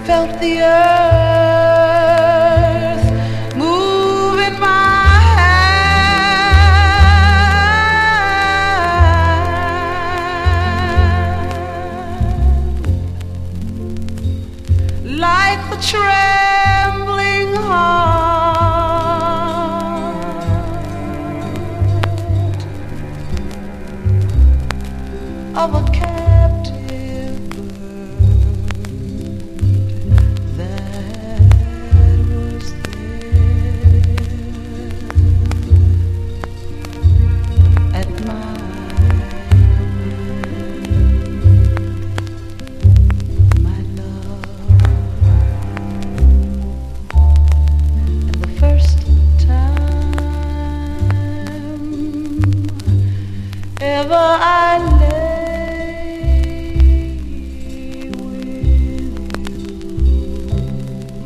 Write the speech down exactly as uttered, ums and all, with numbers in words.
felt the earth move in my hand, like the trembling heart of a captive bird that was there at my command, my love. And the first time ever I